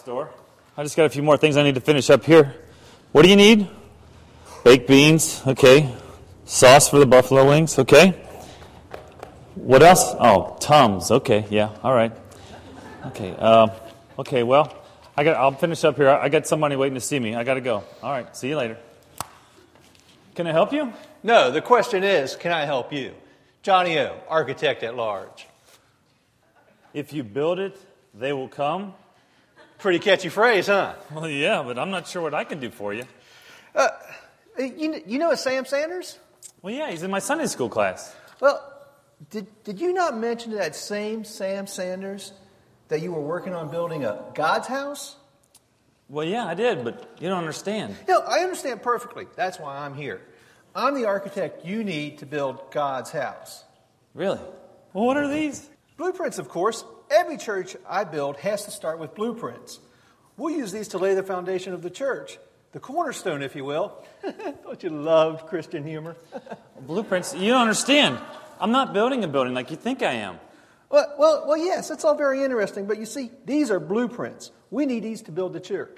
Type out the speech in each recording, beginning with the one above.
store. I just got a few more things I need to finish up here. What do you need? Baked beans, okay. Sauce for the buffalo wings, okay. What else? Oh, Tums, okay, yeah, all right. Okay, well, I'll finish up here. I got somebody waiting to see me. I got to go. All right, see you later. Can I help you? No, the question is, can I help you? Johnny O, architect at large. If you build it, they will come. Pretty catchy phrase, huh? Well, yeah, but I'm not sure what I can do for you. You know Sam Sanders? Well, yeah, he's in my Sunday school class. Well, did you not mention to that same Sam Sanders that you were working on building a God's house? Well, yeah, I did, but you don't understand. No, I understand perfectly. That's why I'm here. I'm the architect you need to build God's house. Really? Well, what are these? Blueprints, of course. Every church I build has to start with blueprints. We'll use these to lay the foundation of the church. The cornerstone, if you will. Don't you love Christian humor? Blueprints? You don't understand. I'm not building a building like you think I am. Well, yes, that's all very interesting. But you see, these are blueprints. We need these to build the church.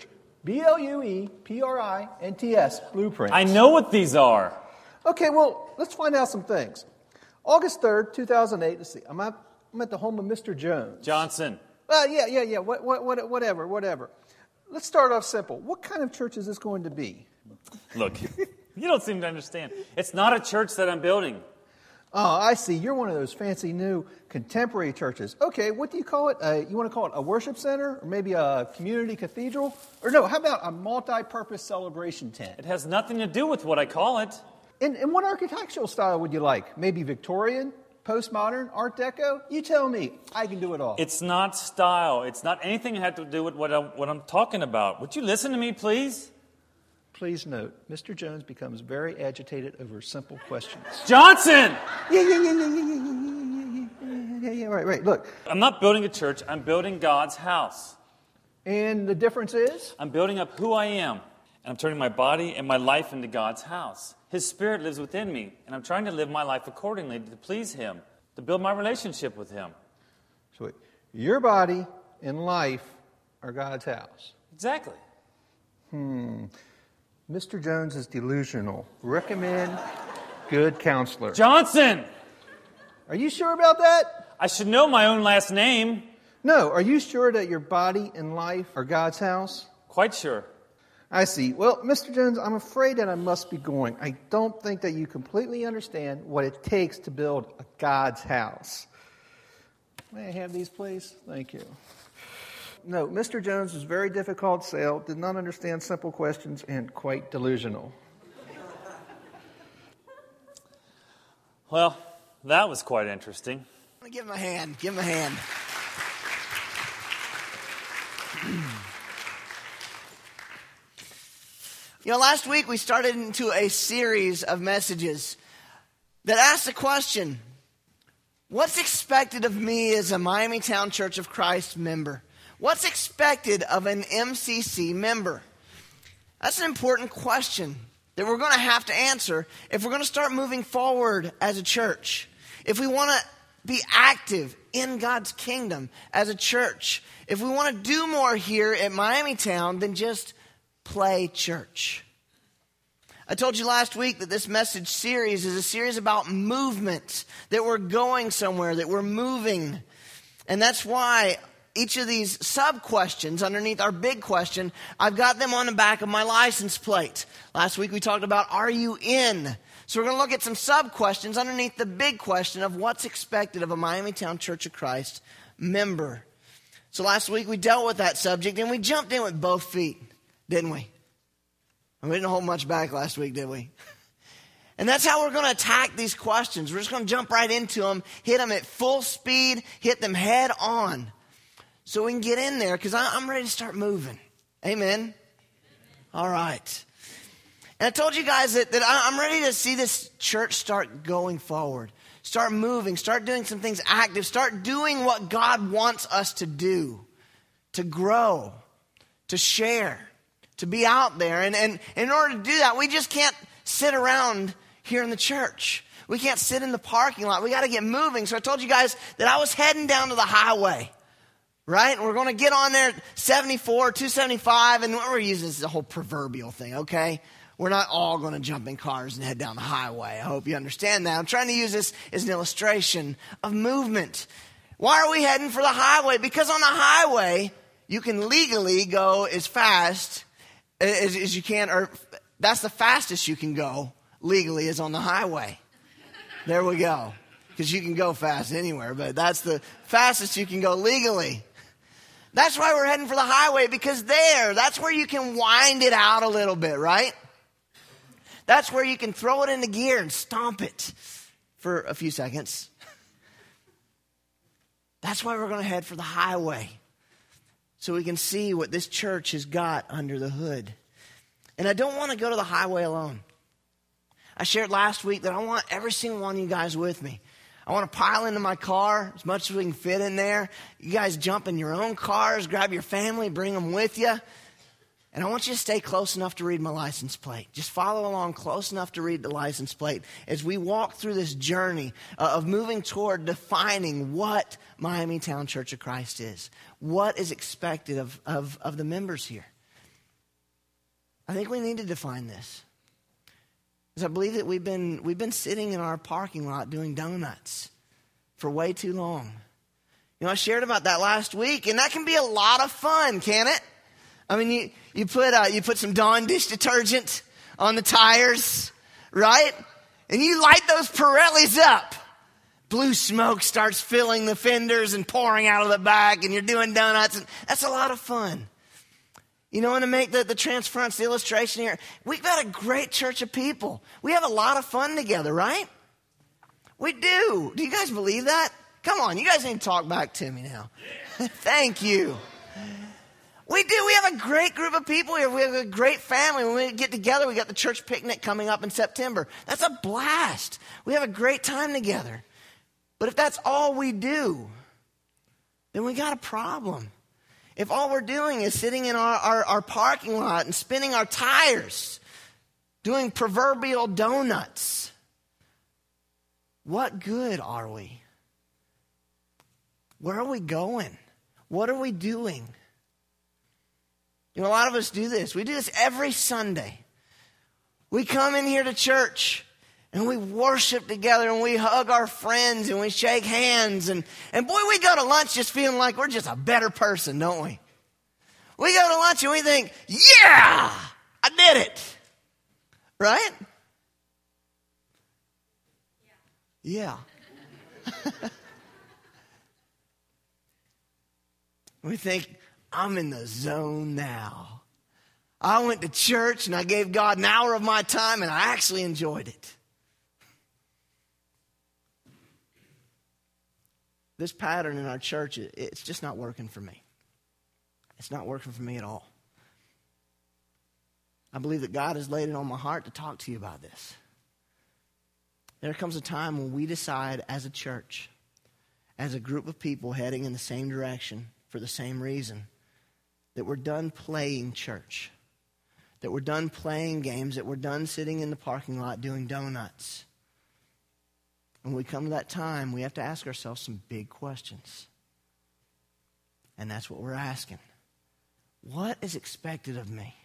Blueprints, blueprints. I know what these are. Okay, well, let's find out some things. August 3rd, 2008. Let's see. I'm at the home of Mr. Jones. Johnson. Yeah. Whatever. Let's start off simple. What kind of church is this going to be? Look, you don't seem to understand. It's not a church that I'm building. Oh, I see. You're one of those fancy new contemporary churches. Okay, what do you call it? You want to call it a worship center? Or maybe a community cathedral? Or no, how about a multi-purpose celebration tent? It has nothing to do with what I call it. And what architectural style would you like? Maybe Victorian? Postmodern? Art Deco? You tell me. I can do it all. It's not style. It's not anything that had to do with what I'm talking about. Would you listen to me, please? Please note, Mr. Jones becomes very agitated over simple questions. Johnson! Yeah, right. Look. I'm not building a church. I'm building God's house. And the difference is? I'm building up who I am. And I'm turning my body and my life into God's house. His Spirit lives within me, and I'm trying to live my life accordingly to please Him, to build my relationship with Him. So your body and life are God's house. Exactly. Mr. Jones is delusional. Recommend good counselor. Johnson! Are you sure about that? I should know my own last name. No, are you sure that your body and life are God's house? Quite sure. I see. Well, Mr. Jones, I'm afraid that I must be going. I don't think that you completely understand what it takes to build a God's house. May I have these, please? Thank you. No, Mr. Jones was very difficult sale, did not understand simple questions, and quite delusional. Well, that was quite interesting. Give him a hand. Give him a hand. You know, last week we started into a series of messages that asked the question, what's expected of me as a Miamitown Church of Christ member? What's expected of an MCC member? That's an important question that we're going to have to answer if we're going to start moving forward as a church. If we want to be active in God's kingdom as a church. If we want to do more here at Miamitown than just play church. I told you last week that this message series is a series about movement, that we're going somewhere, that we're moving. And that's why each of these sub-questions underneath our big question, I've got them on the back of my license plate. Last week we talked about, are you in? So we're going to look at some sub-questions underneath the big question of what's expected of a Miamitown Church of Christ member. So last week we dealt with that subject and we jumped in with both feet, didn't we? And we didn't hold much back last week, did we? And that's how we're going to attack these questions. We're just going to jump right into them, hit them at full speed, hit them head on. So we can get in there because I'm ready to start moving. Amen? All right. And I told you guys that I'm ready to see this church start going forward. Start moving. Start doing some things active. Start doing what God wants us to do. To grow. To share. To be out there. And in order to do that, we just can't sit around here in the church. We can't sit in the parking lot. We got to get moving. So I told you guys that I was heading down to the highway. right? And we're going to get on there 74, 275, and we're using this as a whole proverbial thing, okay? We're not all going to jump in cars and head down the highway. I hope you understand that. I'm trying to use this as an illustration of movement. Why are we heading for the highway? Because on the highway, you can legally go as fast as you can, or that's the fastest you can go legally is on the highway. There we go. Because you can go fast anywhere, but that's the fastest you can go legally. That's why we're heading for the highway, because that's where you can wind it out a little bit, right? That's where you can throw it into gear and stomp it for a few seconds. That's why we're going to head for the highway, so we can see what this church has got under the hood. And I don't want to go to the highway alone. I shared last week that I want every single one of you guys with me. I want to pile into my car as much as we can fit in there. You guys jump in your own cars, grab your family, bring them with you. And I want you to stay close enough to read my license plate. Just follow along close enough to read the license plate as we walk through this journey of moving toward defining what Miamitown Church of Christ is. What is expected of the members here. I think we need to define this. Because I believe that we've been sitting in our parking lot doing donuts for way too long. I shared about that last week, and that can be a lot of fun, can't it? I mean, you put some Dawn dish detergent on the tires, right? And you light those Pirellis up. Blue smoke starts filling the fenders and pouring out of the back, and you're doing donuts, and that's a lot of fun. And to make the transference, the illustration here, we've got a great church of people. We have a lot of fun together, right? We do. Do you guys believe that? Come on, you guys need to talk back to me now. Thank you. We do. We have a great group of people here. We have a great family. When we get together, we got the church picnic coming up in September. That's a blast. We have a great time together. But if that's all we do, then we got a problem. If all we're doing is sitting in our parking lot and spinning our tires, doing proverbial donuts, what good are we? Where are we going? What are we doing? A lot of us do this. We do this every Sunday. We come in here to church and we worship together and we hug our friends and we shake hands. And boy, we go to lunch just feeling like we're just a better person, don't we? We go to lunch and we think, yeah, I did it. Right? Yeah. We think, I'm in the zone now. I went to church and I gave God an hour of my time and I actually enjoyed it. This pattern in our church, it's just not working for me. It's not working for me at all. I believe that God has laid it on my heart to talk to you about this. There comes a time when we decide as a church, as a group of people heading in the same direction for the same reason, that we're done playing church, that we're done playing games, that we're done sitting in the parking lot doing donuts. When we come to that time, we have to ask ourselves some big questions. And that's what we're asking. What is expected of me?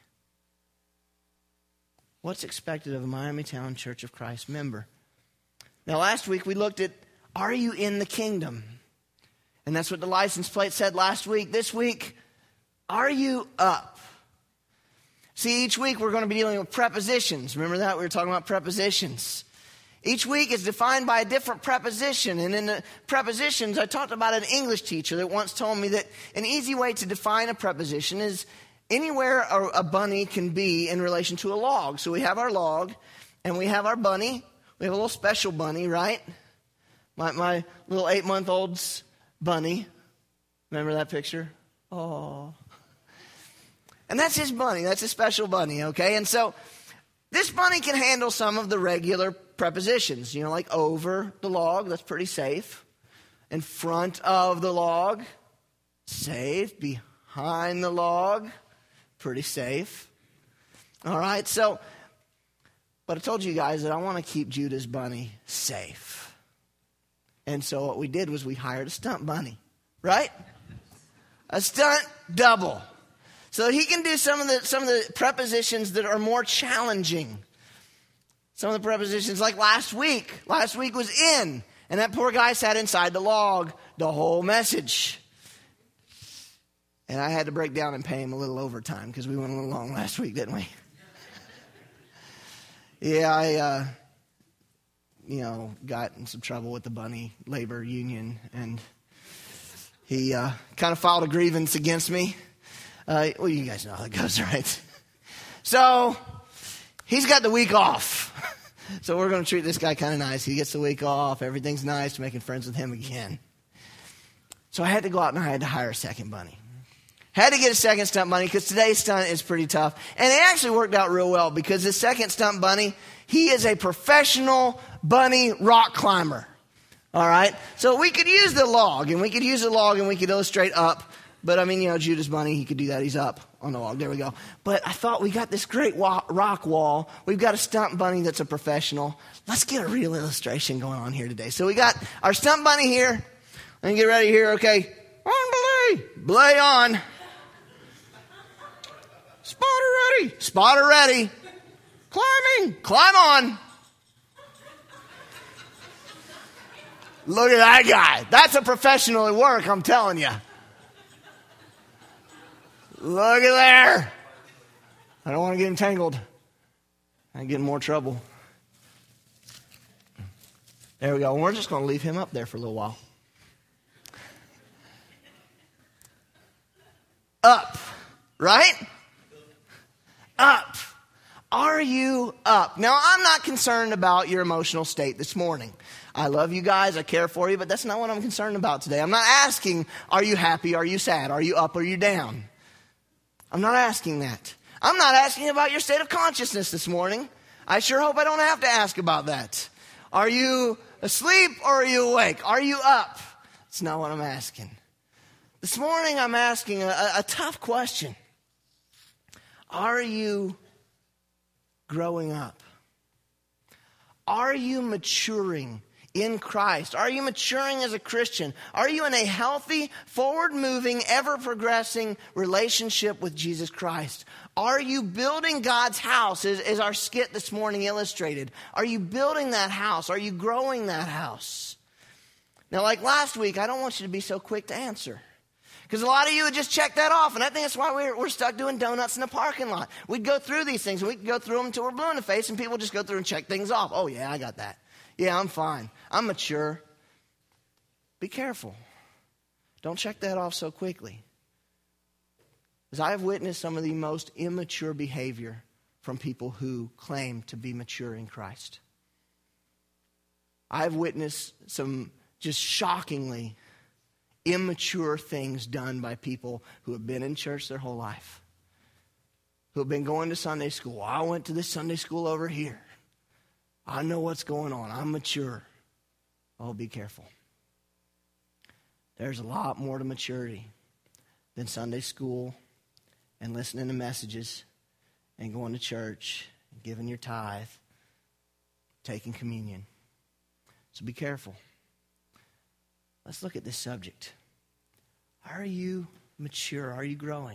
What's expected of a Miamitown Church of Christ member? Now, last week we looked at, are you in the kingdom? And that's what the license plate said last week. This week, are you up? See, each week we're going to be dealing with prepositions. Remember that? We were talking about prepositions. Each week is defined by a different preposition. And in the prepositions, I talked about an English teacher that once told me that an easy way to define a preposition is anywhere a bunny can be in relation to a log. So we have our log and we have our bunny. We have a little special bunny, right? My little 8-month-old's bunny. Remember that picture? Oh. And that's his bunny. That's a special bunny, okay? And so this bunny can handle some of the regular prepositions, like over the log, that's pretty safe. In front of the log, safe. Behind the log, pretty safe. All right, so, but I told you guys that I want to keep Judah's bunny safe. And so what we did was we hired a stunt bunny, right? a stunt double, so he can do some of the prepositions that are more challenging. Some of the prepositions, like last week. Last week was in, and that poor guy sat inside the log the whole message. And I had to break down and pay him a little overtime because we went a little long last week, didn't we? Yeah, I got in some trouble with the bunny labor union, and he kind of filed a grievance against me. Well, you guys know how it goes, right? So he's got the week off. So we're going to treat this guy kind of nice. He gets the week off. Everything's nice. Making friends with him again. So I had to go out and I had to hire a second bunny. Had to get a second stunt bunny because today's stunt is pretty tough. And it actually worked out real well because the second stunt bunny, he is a professional bunny rock climber. All right? So we could use the log and we could illustrate up. But I mean, Judah's bunny, he could do that. He's up on the log. There we go. But I thought we got this great rock wall. We've got a stunt bunny that's a professional. Let's get a real illustration going on here today. So we got our stunt bunny here. Let me get ready here, okay? On belay. Belay on. Spotter ready. Climbing. Climb on. Look at that guy. That's a professional at work, I'm telling you. Look at there. I don't want to get entangled. I get in more trouble. There we go. And we're just going to leave him up there for a little while. Up. Right? Up. Are you up? Now, I'm not concerned about your emotional state this morning. I love you guys. I care for you, but that's not what I'm concerned about today. I'm not asking, are you happy? Are you sad? Are you up? Are you down? I'm not asking that. I'm not asking about your state of consciousness this morning. I sure hope I don't have to ask about that. Are you asleep or are you awake? Are you up? That's not what I'm asking. This morning I'm asking a tough question. Are you growing up? Are you maturing in Christ? Are you maturing as a Christian? Are you in a healthy, forward-moving, ever-progressing relationship with Jesus Christ? Are you building God's house, as our skit this morning illustrated? Are you building that house? Are you growing that house? Now, like last week, I don't want you to be so quick to answer. Because a lot of you would just check that off, and I think that's why we're stuck doing donuts in the parking lot. We'd go through these things, and we could go through them until we're blue in the face, and people just go through and check things off. Oh, yeah, I got that. Yeah, I'm fine. I'm mature. Be careful. Don't check that off so quickly. Because I have witnessed some of the most immature behavior from people who claim to be mature in Christ. I've witnessed some just shockingly immature things done by people who have been in church their whole life, who have been going to Sunday school. I went to this Sunday school over here. I know what's going on. I'm mature. Oh, be careful. There's a lot more to maturity than Sunday school and listening to messages and going to church and giving your tithe, taking communion. So be careful. Let's look at this subject. Are you mature? Are you growing?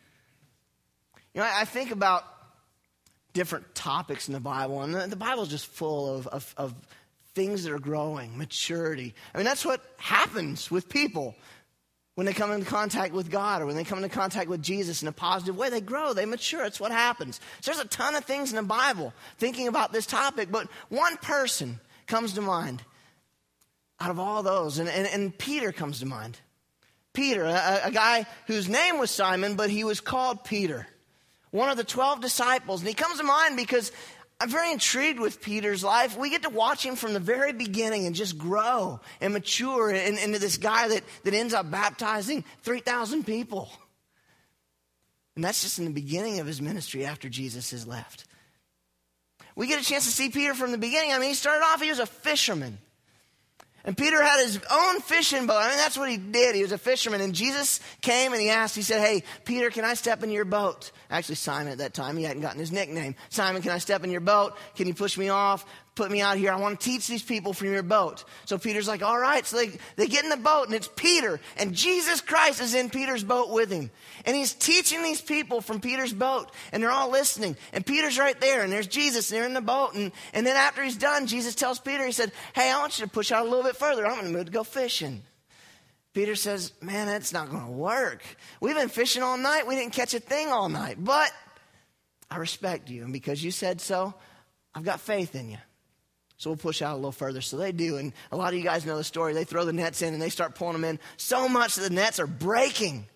I think about different topics in the Bible, and the Bible is just full of things that are growing, maturity. I mean, that's what happens with people when they come into contact with God or when they come into contact with Jesus in a positive way. They grow, they mature. It's what happens. So there's a ton of things in the Bible thinking about this topic, but one person comes to mind out of all those, and Peter comes to mind. Peter, a guy whose name was Simon, but he was called Peter, one of the 12 disciples. And he comes to mind because I'm very intrigued with Peter's life. We get to watch him from the very beginning and just grow and mature into this guy that ends up baptizing 3,000 people. And that's just in the beginning of his ministry after Jesus has left. We get a chance to see Peter from the beginning. I mean, he started off, he was a fisherman. And Peter had his own fishing boat. I mean, that's what he did. He was a fisherman. And Jesus came and he said, hey, Peter, can I step in your boat? Actually, Simon at that time, he hadn't gotten his nickname. Simon, can I step in your boat? Can you push me off? put me out here. I want to teach these people from your boat. So Peter's like, all right. So they get in the boat, and it's Peter. And Jesus Christ is in Peter's boat with him. And he's teaching these people from Peter's boat. And they're all listening. And Peter's right there. And there's Jesus. And they're in the boat. And then after he's done, Jesus tells Peter, he said, hey, I want you to push out a little bit further. I'm in the mood to go fishing. Peter says, man, that's not going to work. We've been fishing all night. We didn't catch a thing all night. But I respect you. And because you said so, I've got faith in you. So we'll push out a little further. So they do. And a lot of you guys know the story. They throw the nets in and they start pulling them in so much that the nets are breaking.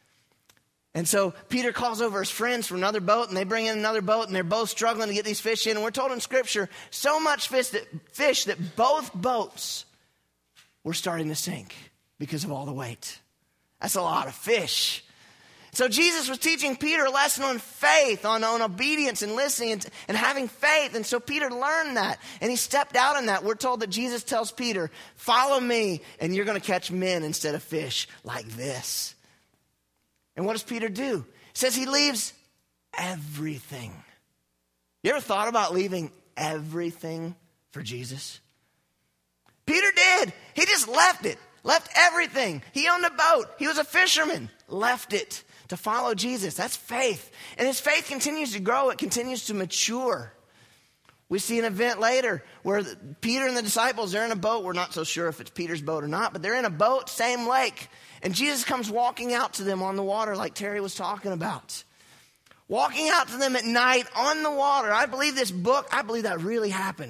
And so Peter calls over his friends from another boat, and they bring in another boat, and they're both struggling to get these fish in. And we're told in Scripture, so much fish that both boats were starting to sink because of all the weight. That's a lot of fish. So Jesus was teaching Peter a lesson on faith, on obedience and listening and having faith. And so Peter learned that, and he stepped out in that. We're told that Jesus tells Peter, follow me, and you're going to catch men instead of fish like this. And what does Peter do? He says he leaves everything. You ever thought about leaving everything for Jesus? Peter did. He just left it, left everything. He owned a boat. He was a fisherman, left it to follow Jesus. That's faith. And his faith continues to grow. It continues to mature. We see an event later where Peter and the disciples, they're in a boat. We're not so sure if it's Peter's boat or not, but they're in a boat, same lake. And Jesus comes walking out to them on the water like Terry was talking about. Walking out to them at night on the water. I believe that really happened.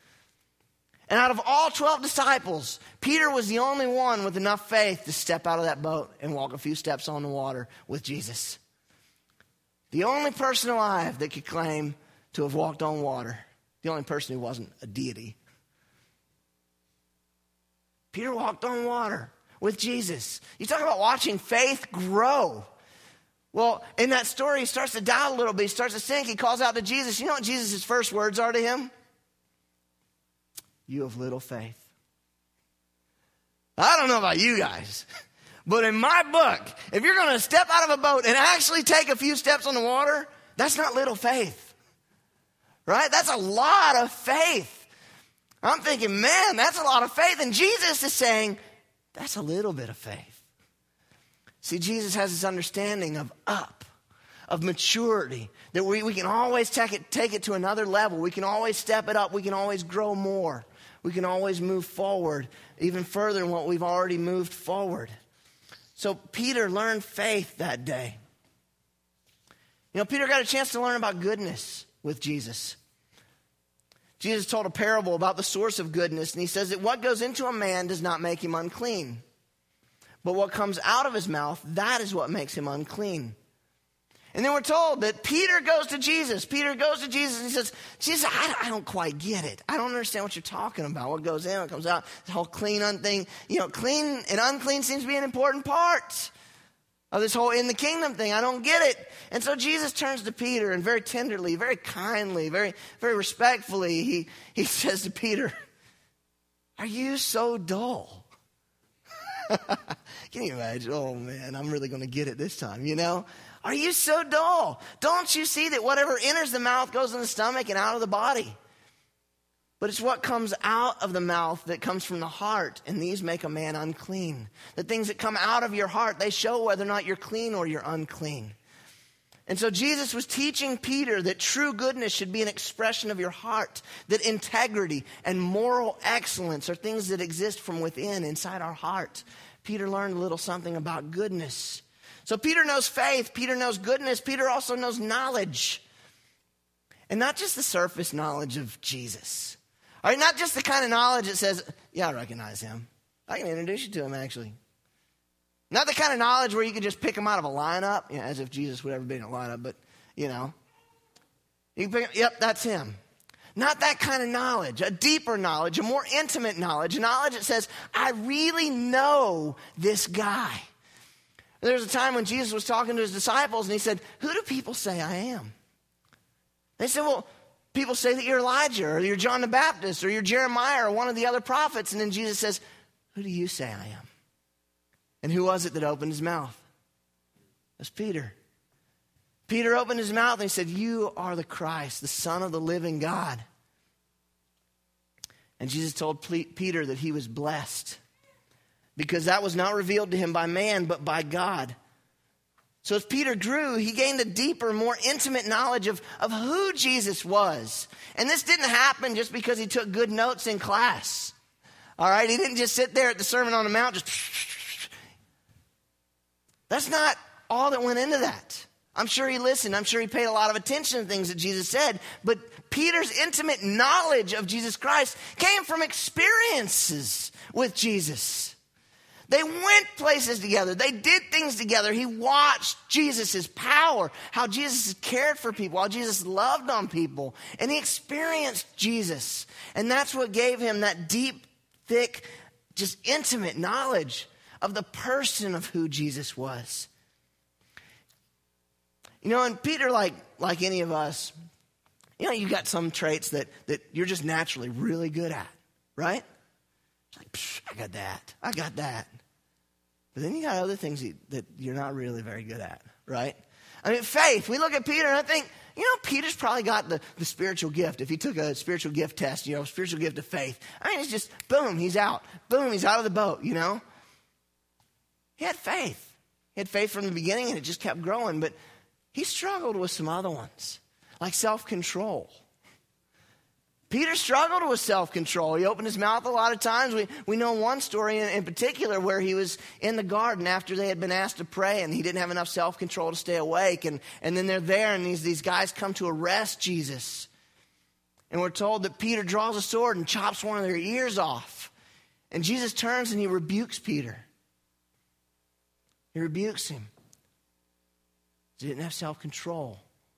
And out of all 12 disciples, Peter was the only one with enough faith to step out of that boat and walk a few steps on the water with Jesus. The only person alive that could claim to have walked on water. The only person who wasn't a deity. Peter walked on water with Jesus. You talk about watching faith grow. Well, in that story, he starts to doubt a little bit. He starts to sink. He calls out to Jesus. You know what Jesus' first words are to him? You have little faith. I don't know about you guys, but in my book, if you're going to step out of a boat and actually take a few steps on the water, that's not little faith, right? That's a lot of faith. I'm thinking, man, that's a lot of faith. And Jesus is saying, that's a little bit of faith. See, Jesus has this understanding of maturity, that we can always take it to another level. We can always step it up. We can always grow more. We can always move forward even further than what we've already moved forward. So Peter learned faith that day. You know, Peter got a chance to learn about goodness with Jesus. Jesus told a parable about the source of goodness, and he says that what goes into a man does not make him unclean. But what comes out of his mouth, that is what makes him unclean. And then we're told that Peter goes to Jesus. Peter goes to Jesus and he says, Jesus, I don't quite get it. I don't understand what you're talking about. What goes in, what comes out, the whole clean, thing. You know, clean and unclean seems to be an important part of this whole in the kingdom thing. I don't get it. And so Jesus turns to Peter and very tenderly, very kindly, very, very respectfully, he says to Peter, are you so dull? Can you imagine? Oh man, I'm really going to get it this time, you know? Are you so dull? Don't you see that whatever enters the mouth goes in the stomach and out of the body? But it's what comes out of the mouth that comes from the heart, and these make a man unclean. The things that come out of your heart, they show whether or not you're clean or you're unclean. And so Jesus was teaching Peter that true goodness should be an expression of your heart, that integrity and moral excellence are things that exist from within, inside our heart. Peter learned a little something about goodness. So Peter knows faith, Peter knows goodness, Peter also knows knowledge. And not just the surface knowledge of Jesus. All right, not just the kind of knowledge that says, yeah, I recognize him. I can introduce you to him, actually. Not the kind of knowledge where you can just pick him out of a lineup, you know, as if Jesus would ever be in a lineup, but, you know. You can pick him, yep, that's him. Not that kind of knowledge, a deeper knowledge, a more intimate knowledge, a knowledge that says, I really know this guy. There was a time when Jesus was talking to his disciples and he said, who do people say I am? They said, well, people say that you're Elijah or you're John the Baptist or you're Jeremiah or one of the other prophets. And then Jesus says, who do you say I am? And who was it that opened his mouth? It was Peter. Peter opened his mouth and he said, you are the Christ, the Son of the living God. And Jesus told Peter that he was blessed because that was not revealed to him by man, but by God. So as Peter grew, he gained a deeper, more intimate knowledge of who Jesus was. And this didn't happen just because he took good notes in class. All right? He didn't just sit there at the Sermon on the Mount, just... That's not all that went into that. I'm sure he listened. I'm sure he paid a lot of attention to things that Jesus said. But Peter's intimate knowledge of Jesus Christ came from experiences with Jesus. They went places together. They did things together. He watched Jesus' power, how Jesus cared for people, how Jesus loved on people. And he experienced Jesus. And that's what gave him that deep, thick, just intimate knowledge of the person of who Jesus was. You know, and Peter, like any of us, you know, you got some traits that you're just naturally really good at, right? It's like, I got that. But then you got other things that you're not really very good at, right? I mean, faith. We look at Peter and I think, you know, Peter's probably got the spiritual gift. If he took a spiritual gift test, you know, spiritual gift of faith. I mean, it's just, boom, he's out. Boom, he's out of the boat, you know? He had faith. He had faith from the beginning and it just kept growing. But he struggled with some other ones, like self-control. Peter struggled with self-control. He opened his mouth a lot of times. We know one story in particular where he was in the garden after they had been asked to pray and he didn't have enough self-control to stay awake. And then they're there and these guys come to arrest Jesus. And we're told that Peter draws a sword and chops one of their ears off. And Jesus turns and he rebukes Peter. He rebukes him. He didn't have self-control.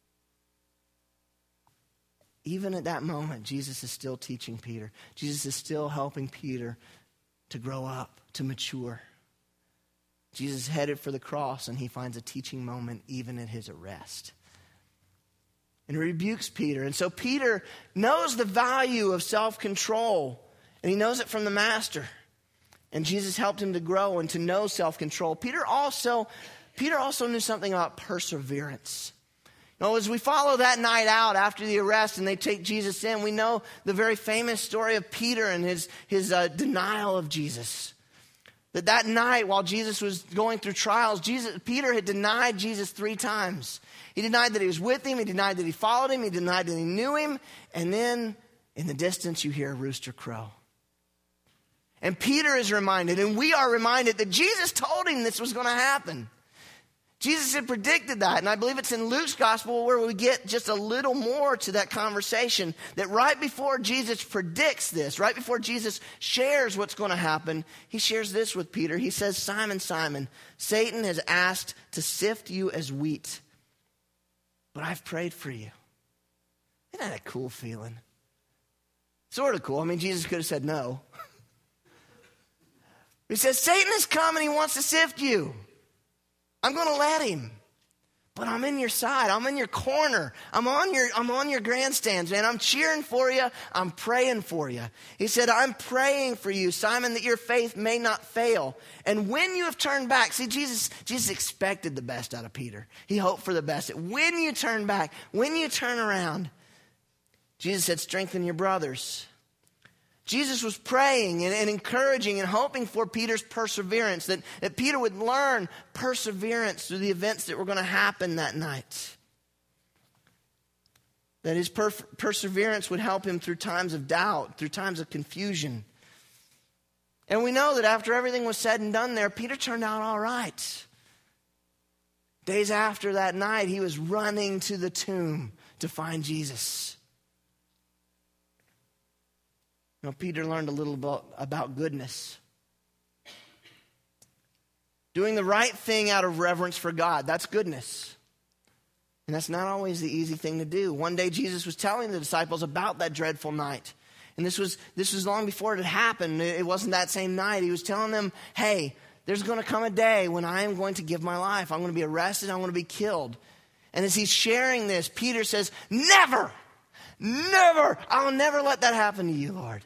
Even at that moment, Jesus is still teaching Peter. Jesus is still helping Peter to grow up, to mature. Jesus is headed for the cross, and he finds a teaching moment even at his arrest. And he rebukes Peter. And so Peter knows the value of self-control, and he knows it from the Master. And Jesus helped him to grow and to know self-control. Peter also knew something about perseverance. You know, as we follow that night out after the arrest and they take Jesus in, we know the very famous story of Peter and his denial of Jesus. That night while Jesus was going through trials, Peter had denied Jesus 3 times. He denied that he was with him. He denied that he followed him. He denied that he knew him. And then in the distance you hear a rooster crow. And Peter is reminded, and we are reminded, that Jesus told him this was going to happen. Jesus had predicted that, and I believe it's in Luke's gospel where we get just a little more to that conversation, that right before Jesus predicts this, right before Jesus shares what's going to happen, he shares this with Peter. He says, Simon, Simon, Satan has asked to sift you as wheat, but I've prayed for you. Isn't that a cool feeling? Sort of cool. I mean, Jesus could have said no. He says, Satan has come and he wants to sift you. I'm going to let him. But I'm in your side. I'm in your corner. I'm on your grandstands, man. I'm cheering for you. I'm praying for you. He said, I'm praying for you, Simon, that your faith may not fail. And when you have turned back, see, Jesus expected the best out of Peter. He hoped for the best. When you turn back, when you turn around, Jesus said, strengthen your brothers. Jesus was praying and encouraging and hoping for Peter's perseverance, that Peter would learn perseverance through the events that were going to happen that night. That his perseverance would help him through times of doubt, through times of confusion. And we know that after everything was said and done there, Peter turned out all right. Days after that night, he was running to the tomb to find Jesus. You know, Peter learned a little about goodness. Doing the right thing out of reverence for God, that's goodness. And that's not always the easy thing to do. One day Jesus was telling the disciples about that dreadful night. And this was long before it had happened. It wasn't that same night. He was telling them, hey, there's going to come a day when I am going to give my life. I'm going to be arrested. I'm going to be killed. And as he's sharing this, Peter says, never, I'll never let that happen to you, Lord.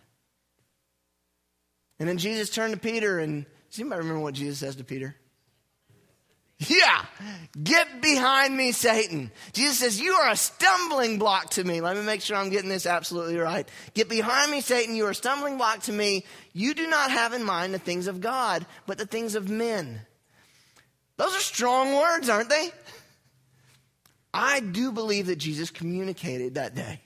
And then Jesus turned to Peter, and does anybody remember what Jesus says to Peter? Yeah, get behind me, Satan. Jesus says, you are a stumbling block to me. Let me make sure I'm getting this absolutely right. Get behind me, Satan. You are a stumbling block to me. You do not have in mind the things of God, but the things of men. Those are strong words, aren't they? I do believe that Jesus communicated that day.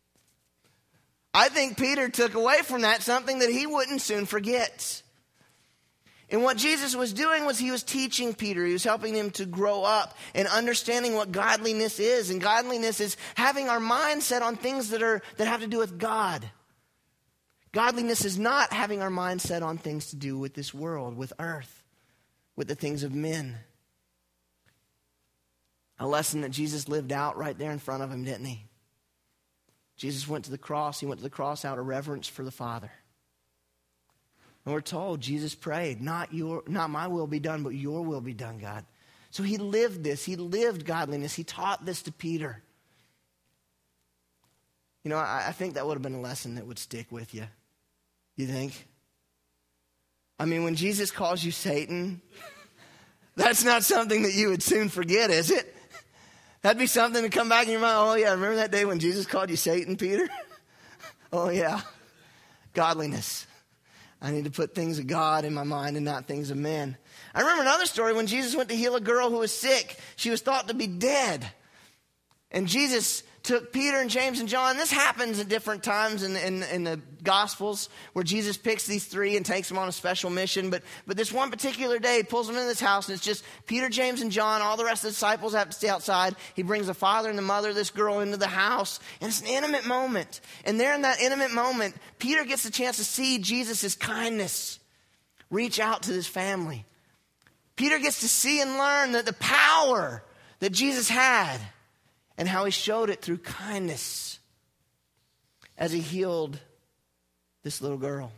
I think Peter took away from that something that he wouldn't soon forget. And what Jesus was doing was he was teaching Peter. He was helping him to grow up and understanding what godliness is. And godliness is having our mind set on things that have to do with God. Godliness is not having our mind set on things to do with this world, with earth, with the things of men. A lesson that Jesus lived out right there in front of him, didn't he? Jesus went to the cross. He went to the cross out of reverence for the Father. And we're told Jesus prayed, not my will be done, but your will be done, God. So he lived this. He lived godliness. He taught this to Peter. You know, I think that would have been a lesson that would stick with you. You think? I mean, when Jesus calls you Satan, that's not something that you would soon forget, is it? That'd be something to come back in your mind. Oh, yeah, remember that day when Jesus called you Satan, Peter? Oh, yeah. Godliness. I need to put things of God in my mind and not things of men. I remember another story when Jesus went to heal a girl who was sick. She was thought to be dead. And Jesus took Peter and James and John. This happens at different times in the Gospels where Jesus picks these three and takes them on a special mission. But this one particular day, he pulls them into this house, and it's just Peter, James, and John. All the rest of the disciples have to stay outside. He brings the father and the mother of this girl into the house, and it's an intimate moment. And there in that intimate moment, Peter gets the chance to see Jesus' kindness reach out to this family. Peter gets to see and learn that the power that Jesus had and how he showed it through kindness as he healed this little girl.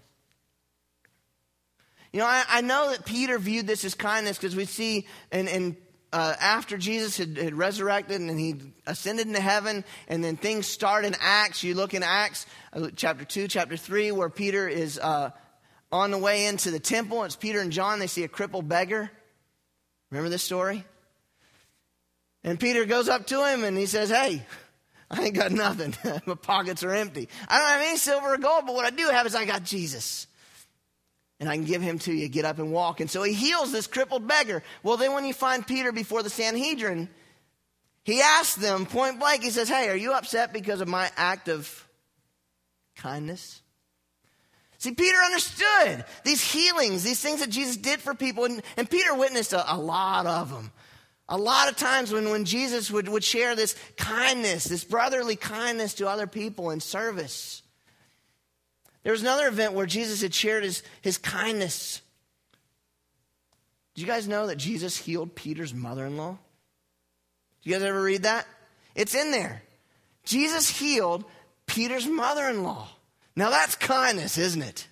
You know, I know that Peter viewed this as kindness because we see after Jesus had resurrected and he ascended into heaven, and then things start in Acts. You look in Acts chapter 2, chapter 3, where Peter is on the way into the temple. It's Peter and John. They see a crippled beggar. Remember this story? And Peter goes up to him and he says, hey, I ain't got nothing. My pockets are empty. I don't have any silver or gold, but what I do have is I got Jesus. And I can give him to you. Get up and walk. And so he heals this crippled beggar. Well, then when you find Peter before the Sanhedrin, he asks them point blank, he says, hey, are you upset because of my act of kindness? See, Peter understood these healings, these things that Jesus did for people. And Peter witnessed a lot of them. A lot of times when Jesus would share this kindness, this brotherly kindness to other people in service. There was another event where Jesus had shared his kindness. Did you guys know that Jesus healed Peter's mother-in-law? Did you guys ever read that? It's in there. Jesus healed Peter's mother-in-law. Now that's kindness, isn't it?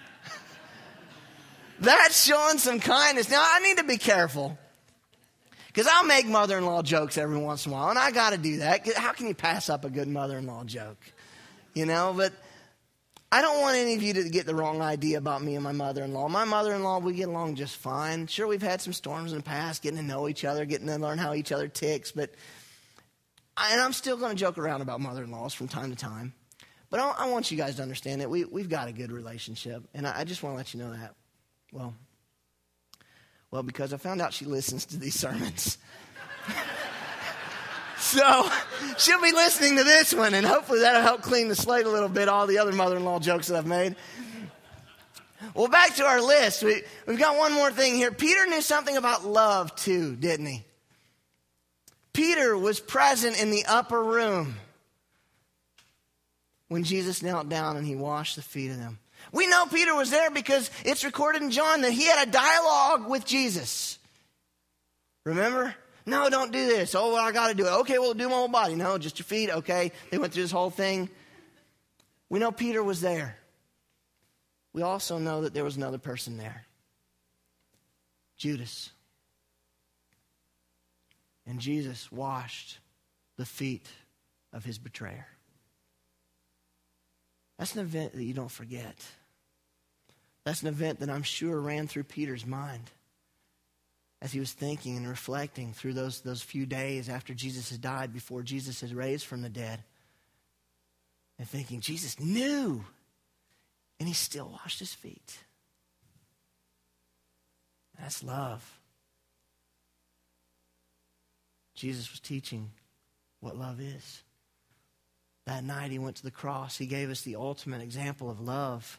That's showing some kindness. Now I need to be careful. Because I'll make mother-in-law jokes every once in a while, and I got to do that. How can you pass up a good mother-in-law joke? You know, but I don't want any of you to get the wrong idea about me and my mother-in-law. My mother-in-law, we get along just fine. Sure, we've had some storms in the past, getting to know each other, getting to learn how each other ticks, and I'm still going to joke around about mother-in-laws from time to time. But I want you guys to understand that we've got a good relationship, and I just want to let you know that. Well, because I found out she listens to these sermons. So she'll be listening to this one, and hopefully that'll help clean the slate a little bit, all the other mother-in-law jokes that I've made. Well, back to our list. We've got one more thing here. Peter knew something about love too, didn't he? Peter was present in the upper room when Jesus knelt down and he washed the feet of them. We know Peter was there because it's recorded in John that he had a dialogue with Jesus. Remember? No, don't do this. Oh, well, I got to do it. Okay, well, do my whole body. No, just your feet. Okay. They went through this whole thing. We know Peter was there. We also know that there was another person there. Judas. And Jesus washed the feet of his betrayer. That's an event that you don't forget. That's an event that I'm sure ran through Peter's mind. as he was thinking and reflecting through those few days after Jesus had died, before Jesus is raised from the dead, and thinking, Jesus knew, and he still washed his feet. That's love. Jesus was teaching what love is. That night he went to the cross. He gave us the ultimate example of love.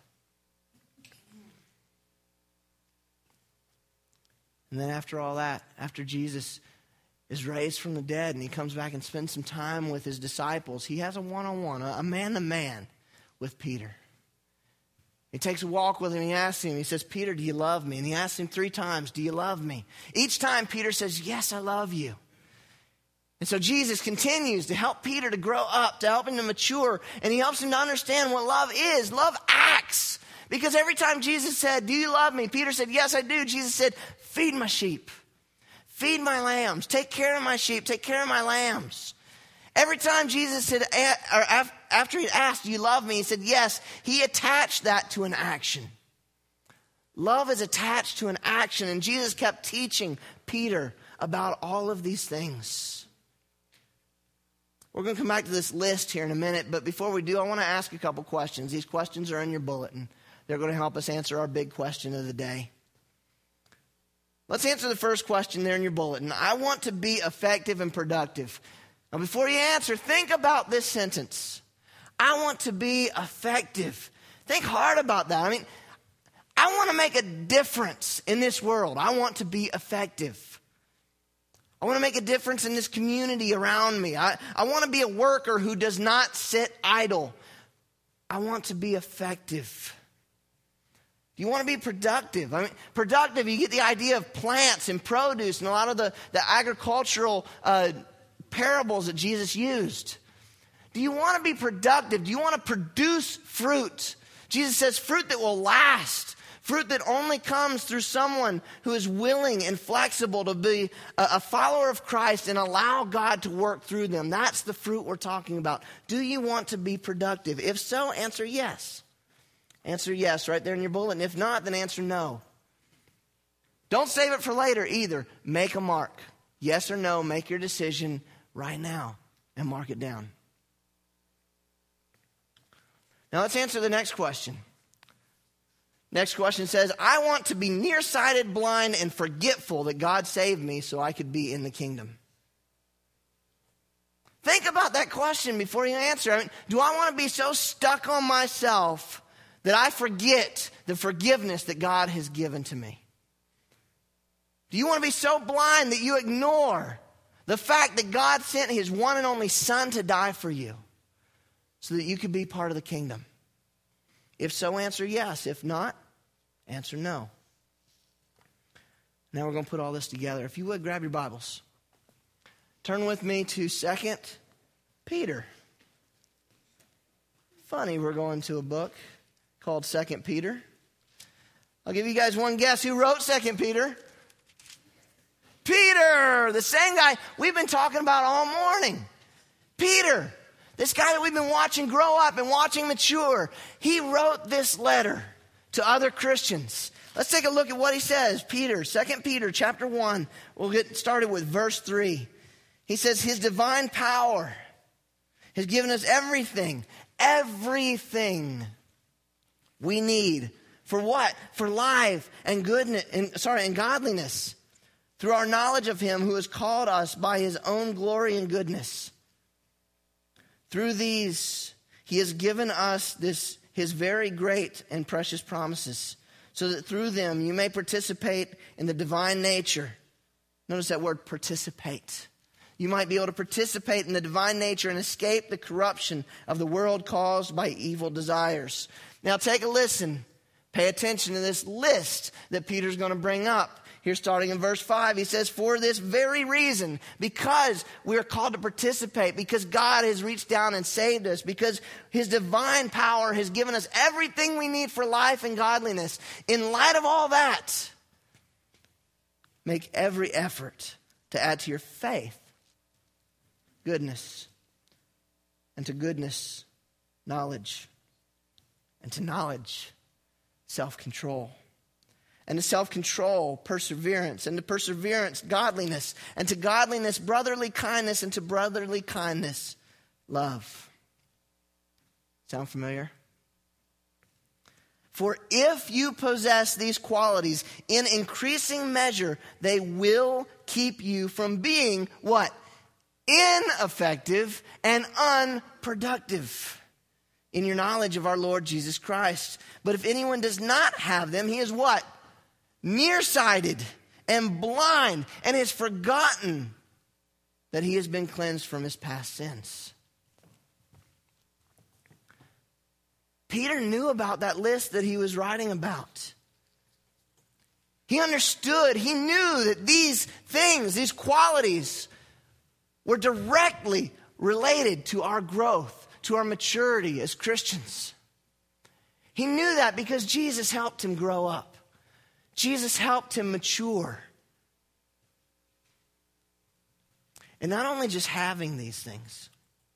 And then after all that, after Jesus is raised from the dead and he comes back and spends some time with his disciples, he has a one-on-one, a man-to-man with Peter. He takes a walk with him. He asks him, he says, Peter, do you love me? And he asks him 3 times, do you love me? Each time Peter says, yes, I love you. And so Jesus continues to help Peter to grow up, to help him to mature, and he helps him to understand what love is. Love acts. Because every time Jesus said, do you love me? Peter said, yes, I do. Jesus said, feed my sheep. Feed my lambs. Take care of my sheep. Take care of my lambs. Every time Jesus said, or after he asked, do you love me? He said, yes. He attached that to an action. Love is attached to an action. And Jesus kept teaching Peter about all of these things. We're going to come back to this list here in a minute. But before we do, I want to ask a couple questions. These questions are in your bulletin. They're going to help us answer our big question of the day. Let's answer the first question there in your bulletin. I want to be effective and productive. Now, before you answer, think about this sentence. I want to be effective. Think hard about that. I mean, I want to make a difference in this world. I want to be effective. I want to make a difference in this community around me. I want to be a worker who does not sit idle. I want to be effective. Do you want to be productive? I mean, productive, you get the idea of plants and produce and a lot of the agricultural parables that Jesus used. Do you want to be productive? Do you want to produce fruit? Jesus says fruit that will last. Fruit that only comes through someone who is willing and flexible to be a follower of Christ and allow God to work through them. That's the fruit we're talking about. Do you want to be productive? If so, answer yes. Answer yes right there in your bulletin. If not, then answer no. Don't save it for later either. Make a mark. Yes or no, make your decision right now and mark it down. Now let's answer the next question. Next question says, I want to be nearsighted, blind, and forgetful that God saved me so I could be in the kingdom. Think about that question before you answer. I mean, do I want to be so stuck on myself that I forget the forgiveness that God has given to me? Do you want to be so blind that you ignore the fact that God sent his one and only Son to die for you so that you could be part of the kingdom? If so, answer yes. If not, answer no. Now we're going to put all this together. If you would, grab your Bibles. Turn with me to 2 Peter. Funny, we're going to a book called 2 Peter. I'll give you guys one guess. Who wrote 2 Peter? Peter, the same guy we've been talking about all morning. Peter, this guy that we've been watching grow up and watching mature. He wrote this letter to other Christians. Let's take a look at what he says. Peter, 2 Peter chapter 1. We'll get started with verse 3. He says, his divine power has given us everything we need. For what? For life and goodness, and godliness. Through our knowledge of him who has called us by his own glory and goodness. Through these, he has given us his very great and precious promises, so that through them you may participate in the divine nature. Notice that word, participate. You might be able to participate in the divine nature and escape the corruption of the world caused by evil desires. Now take a listen. Pay attention to this list that Peter's going to bring up. Here, starting in verse 5, he says, for this very reason, because we are called to participate, because God has reached down and saved us, because his divine power has given us everything we need for life and godliness. In light of all that, make every effort to add to your faith goodness, and to goodness, knowledge, and to knowledge, self-control. and to self-control, perseverance, and to perseverance, godliness, and to godliness, brotherly kindness, and to brotherly kindness, love. Sound familiar? For if you possess these qualities in increasing measure, they will keep you from being what? Ineffective and unproductive in your knowledge of our Lord Jesus Christ. But if anyone does not have them, he is what? Nearsighted and blind, and has forgotten that he has been cleansed from his past sins. Peter knew about that list that he was writing about. He understood, he knew that these things, these qualities, were directly related to our growth, to our maturity as Christians. He knew that because Jesus helped him grow up. Jesus helped him mature. And not only just having these things.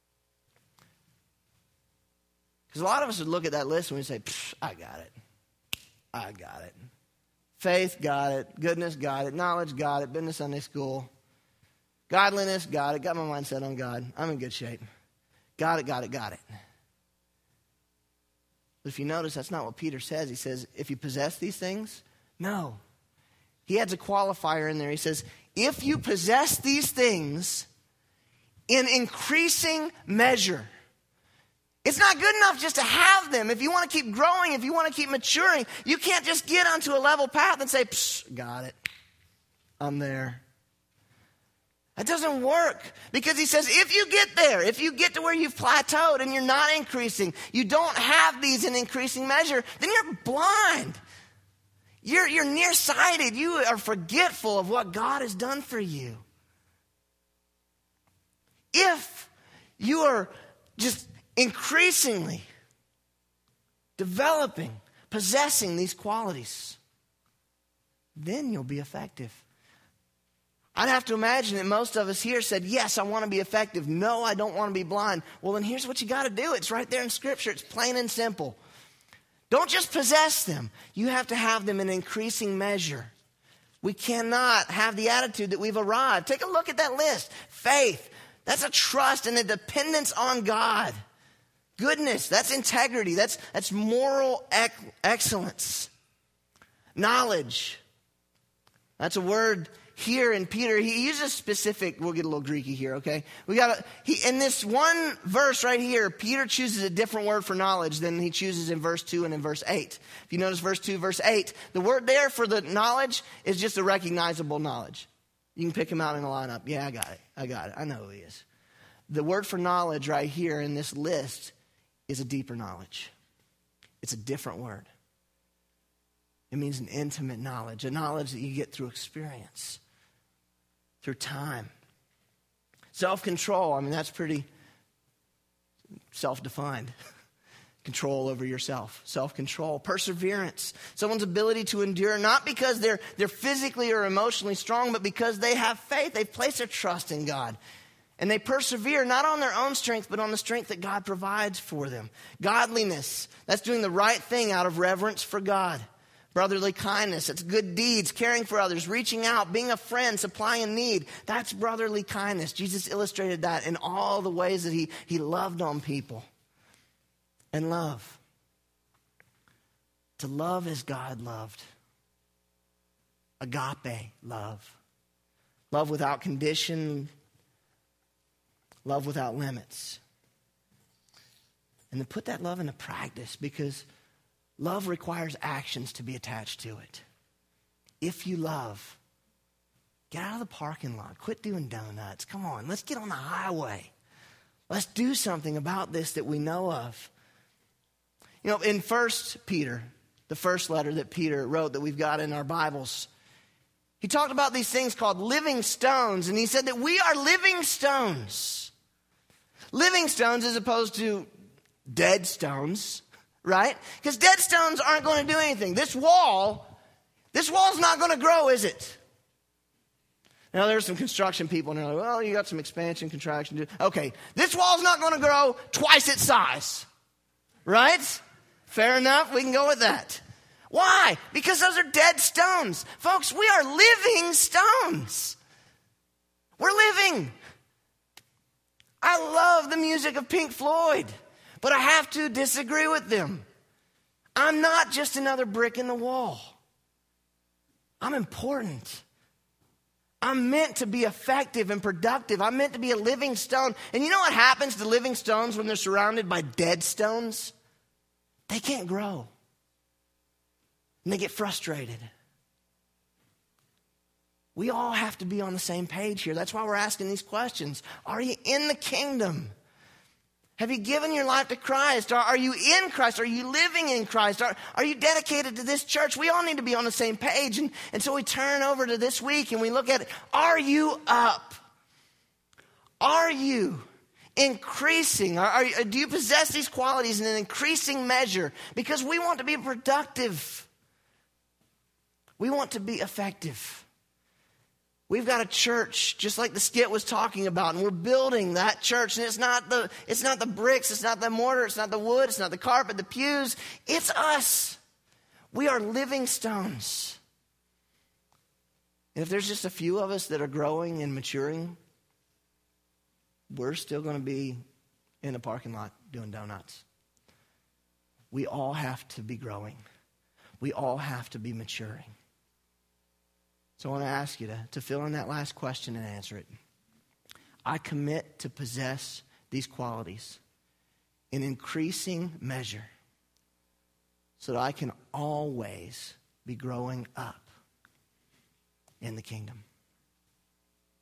Because a lot of us would look at that list and we'd say, I got it. I got it. Faith, got it. Goodness, got it. Knowledge, got it. Been to Sunday school. Godliness, got it. Got my mind set on God. I'm in good shape. Got it, got it, got it. But if you notice, that's not what Peter says. He says, if you possess these things, no. He adds a qualifier in there. He says, if you possess these things in increasing measure. It's not good enough just to have them. If you want to keep growing, if you want to keep maturing, you can't just get onto a level path and say, got it. I'm there. That doesn't work, because he says if you get there, if you get to where you've plateaued and you're not increasing, you don't have these in increasing measure, then you're blind. You're nearsighted. You are forgetful of what God has done for you. If you are just increasingly developing, possessing these qualities, then you'll be effective. I'd have to imagine that most of us here said, yes, I want to be effective. No, I don't want to be blind. Well, then here's what you got to do. It's right there in Scripture. It's plain and simple. Don't just possess them. You have to have them in increasing measure. We cannot have the attitude that we've arrived. Take a look at that list. Faith, that's a trust and a dependence on God. Goodness, that's integrity. That's moral excellence. Knowledge, that's a word here in Peter. He uses specific, we'll get a little Greeky here, okay? In this one verse right here, Peter chooses a different word for knowledge than he chooses in verse 2 and in verse 8. If you notice verse 2, verse 8, the word there for the knowledge is just a recognizable knowledge. You can pick him out in a lineup. Yeah, I got it. I know who he is. The word for knowledge right here in this list is a deeper knowledge. It's a different word. It means an intimate knowledge, a knowledge that you get through experience, through time. Self-control, I mean, that's pretty self-defined. Control over yourself, self-control. Perseverance, someone's ability to endure, not because they're physically or emotionally strong, but because they have faith. They've placed their trust in God. And they persevere not on their own strength, but on the strength that God provides for them. Godliness, that's doing the right thing out of reverence for God. Brotherly kindness, it's good deeds, caring for others, reaching out, being a friend, supplying a need. That's brotherly kindness. Jesus illustrated that in all the ways that he loved on people. And love. To love as God loved. Agape love. Love without condition. Love without limits. And to put that love into practice, because love requires actions to be attached to it. If you love, get out of the parking lot. Quit doing donuts. Come on, let's get on the highway. Let's do something about this that we know of. You know, in 1 Peter, the first letter that Peter wrote that we've got in our Bibles, he talked about these things called living stones, and he said that we are living stones. Living stones as opposed to dead stones, right? Because dead stones aren't going to do anything. This wall's not going to grow, is it? Now, there's some construction people, and they're like, well, you got some expansion, contraction. Okay, this wall's not going to grow twice its size, right? Fair enough, we can go with that. Why? Because those are dead stones. Folks, we are living stones. We're living. I love the music of Pink Floyd, but I have to disagree with them. I'm not just another brick in the wall. I'm important. I'm meant to be effective and productive. I'm meant to be a living stone. And you know what happens to living stones when they're surrounded by dead stones? They can't grow. And they get frustrated. We all have to be on the same page here. That's why we're asking these questions. Are you in the kingdom? Have you given your life to Christ? Are you in Christ? Are you living in Christ? Are you dedicated to this church? We all need to be on the same page. And so we turn over to this week and we look at it. Are you up? Are you increasing? Do you possess these qualities in an increasing measure? Because we want to be productive. We want to be effective. We've got a church, just like the skit was talking about, and we're building that church. And it's not the bricks, it's not the mortar, it's not the wood, it's not the carpet, the pews. It's us. We are living stones. And if there's just a few of us that are growing and maturing, we're still going to be in a parking lot doing donuts. We all have to be growing. We all have to be maturing. So I want to ask you to fill in that last question and answer it. I commit to possess these qualities in increasing measure so that I can always be growing up in the kingdom.